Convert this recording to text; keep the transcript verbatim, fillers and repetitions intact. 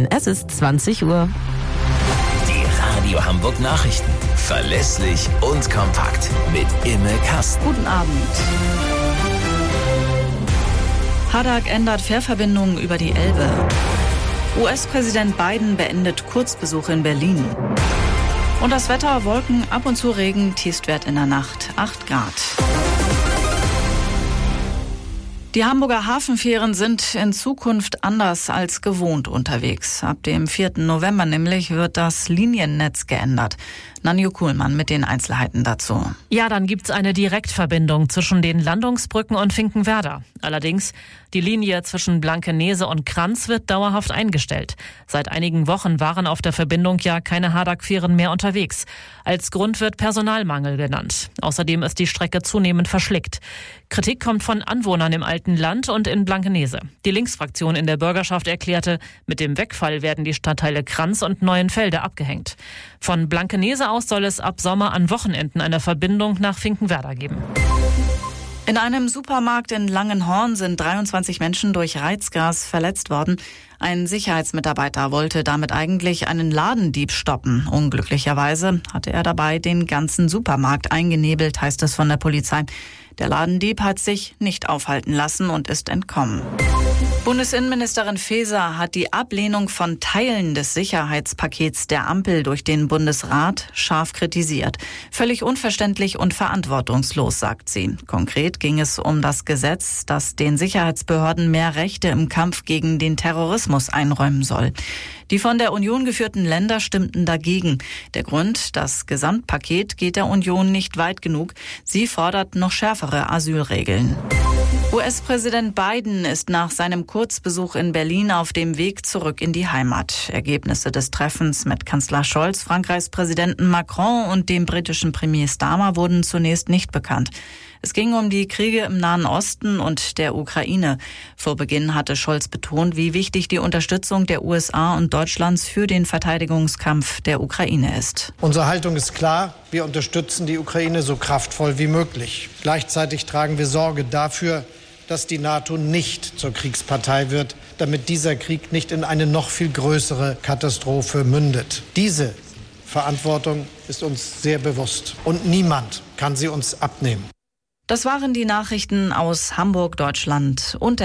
Nachrichten. Es ist zwanzig Uhr. Die Radio Hamburg Nachrichten. Verlässlich und kompakt. Mit Imme Kasten. Guten Abend. Hadak ändert Fährverbindungen über die Elbe. U S-Präsident Biden beendet Kurzbesuch in Berlin. Und das Wetter: Wolken, ab und zu Regen, Tiefstwert in der Nacht acht Grad. Die Hamburger Hafenfähren sind in Zukunft anders als gewohnt unterwegs. Ab dem vierten November nämlich wird das Liniennetz geändert. Nanju Kuhlmann mit den Einzelheiten dazu. Ja, dann gibt's eine Direktverbindung zwischen den Landungsbrücken und Finkenwerder. Allerdings, die Linie zwischen Blankenese und Kranz wird dauerhaft eingestellt. Seit einigen Wochen waren auf der Verbindung ja keine Hadak-Fähren mehr unterwegs. Als Grund wird Personalmangel genannt. Außerdem ist die Strecke zunehmend verschlickt. Kritik kommt von Anwohnern im alten Land und in Blankenese. Die Linksfraktion in der Bürgerschaft erklärte, mit dem Wegfall werden die Stadtteile Kranz und Neuenfelde abgehängt. Von Blankenese aus soll es ab Sommer an Wochenenden eine Verbindung nach Finkenwerder geben. In einem Supermarkt in Langenhorn sind dreiundzwanzig Menschen durch Reizgas verletzt worden. Ein Sicherheitsmitarbeiter wollte damit eigentlich einen Ladendieb stoppen. Unglücklicherweise hatte er dabei den ganzen Supermarkt eingenebelt, heißt es von der Polizei. Der Ladendieb hat sich nicht aufhalten lassen und ist entkommen. Bundesinnenministerin Faeser hat die Ablehnung von Teilen des Sicherheitspakets der Ampel durch den Bundesrat scharf kritisiert. Völlig unverständlich und verantwortungslos, sagt sie. Konkret ging es um das Gesetz, das den Sicherheitsbehörden mehr Rechte im Kampf gegen den Terrorismus einräumen soll. Die von der Union geführten Länder stimmten dagegen. Der Grund: das Gesamtpaket geht der Union nicht weit genug. Sie fordert noch schärfere Asylregeln. U S-Präsident Biden ist nach seinem Kurzbesuch in Berlin auf dem Weg zurück in die Heimat. Ergebnisse des Treffens mit Kanzler Scholz, Frankreichs Präsidenten Macron und dem britischen Premier Starmer wurden zunächst nicht bekannt. Es ging um die Kriege im Nahen Osten und der Ukraine. Vor Beginn hatte Scholz betont, wie wichtig die Unterstützung der U S A und Deutschlands für den Verteidigungskampf der Ukraine ist. Unsere Haltung ist klar. Wir unterstützen die Ukraine so kraftvoll wie möglich. Gleichzeitig tragen wir Sorge dafür, dass die NATO nicht zur Kriegspartei wird, damit dieser Krieg nicht in eine noch viel größere Katastrophe mündet. Diese Verantwortung ist uns sehr bewusst und niemand kann sie uns abnehmen. Das waren die Nachrichten aus Hamburg, Deutschland und der